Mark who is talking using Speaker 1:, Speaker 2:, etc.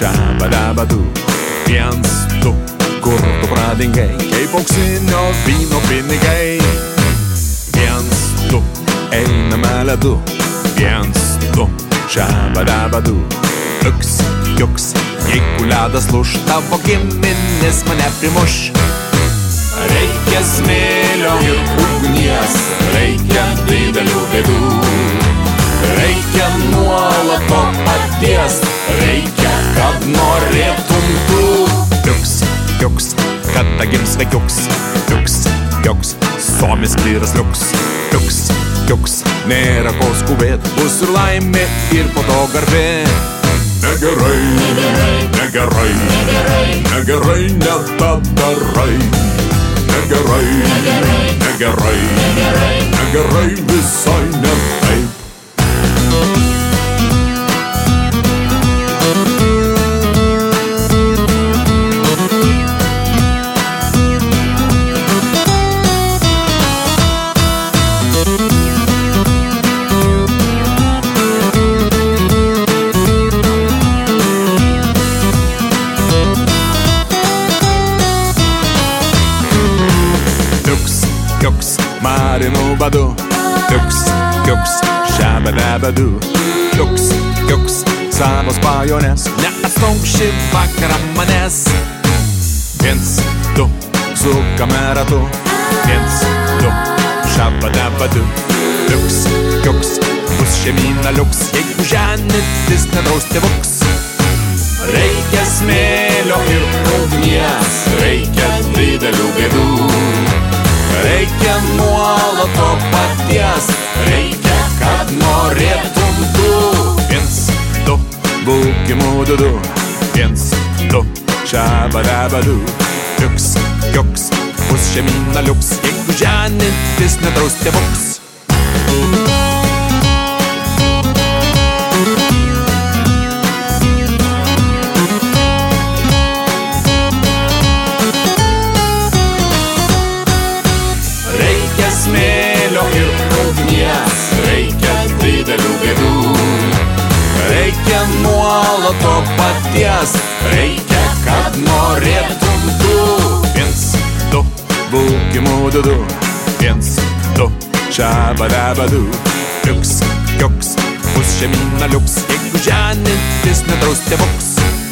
Speaker 1: šabadabadu. Viens, du, kur tu pradingai, kaip auksinio vyno pinigai. Viens, du, einame ledu. Viens, du, šabadabadu. Liuks, juks, jeigu ledas lūš, tavo giminės mane primuš. Reikia smėlio ir ugnies, reikia didelių bėdų. Reikia nuolat to paties, reikia, kad norėtum tu. Liuks, juks, kada gims vaikiuks. Liuks, juks, suomis klyras liuks. Liuks, juks, nėra ko skubėt, bus ir laimė ir po to garbė. Negerai, negerai, negerai, netadarai. Negerai, negerai, negerai, visai ne taip. Liuks, marinų badu. Liuks, juks, šabadabadu. Liuks, juks, savo spajonės, neatstunk šį vakarą manęs. Viens, du, sukame ratu. Viens, du, šabadabadu. Liuks, juks, bus šeimyna liuks, jeigu ženytis nedraus tėvuks. Reikia smėlio ir ugnies, reikia didelių bėdų. Reikia nuolat to paties, reikia, kad norėtum tu. Viens, du, būkimų dudu. Viens, du, šabadabadu. Liuks, juks, bus šeimyna liuks, jeigu ženytis nedraus tėvuks. Smėlio ir ugnies, reikia didelių bėdų. Reikia nuolat to paties, reikia, kad norėtum tu. Viens, du, būkimų dudu. Viens, du, šabadabadu. Liuks, juks, bus šeimyna liuks, jeigu ženytis nedraus tėvuks.